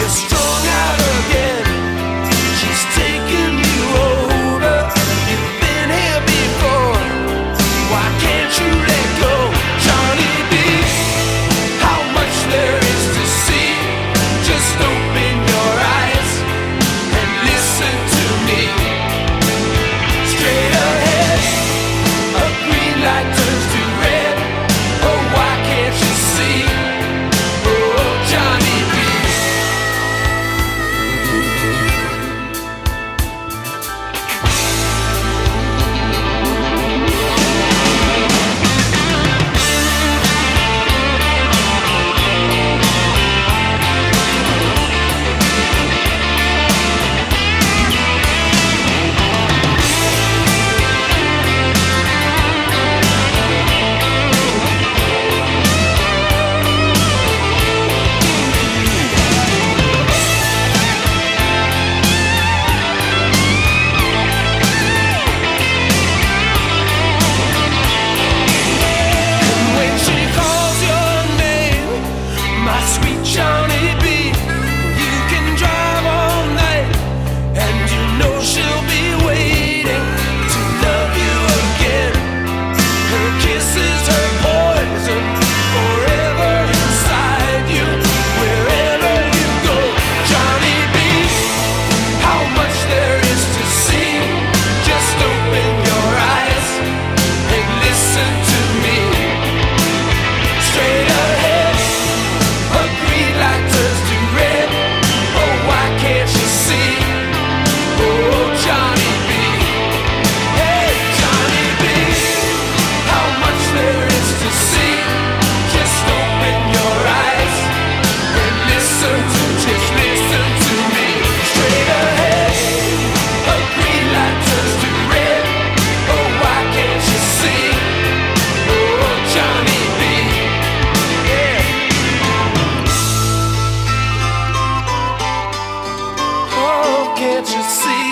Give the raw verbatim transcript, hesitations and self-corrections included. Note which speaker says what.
Speaker 1: strung out again. She's taking you over. You've been here before. Why can't you let go, Johnny B? How much there is to see. Just open your eyes and listen to me. Straight ahead, a green light turns to red. Oh, why can't you see? Oh, Johnny B. When she calls your name, my sweet Johnny B, you can drive all night, and you know she'll be waiting to love you again. Her kisses, her poison, forever inside you, wherever you go, Johnny B. How much there is to see. Just open your eyes and listen to me. Straight ahead, a green light turns to red. Oh, why can't you see? Oh, Johnny B. Hey, Johnny B. How much there is to see. Just open your eyes and listen to, just listen to me. Straight ahead, a green light turns to red. Oh, why can't you see? Oh, Johnny B. Yeah. Oh, can't you see?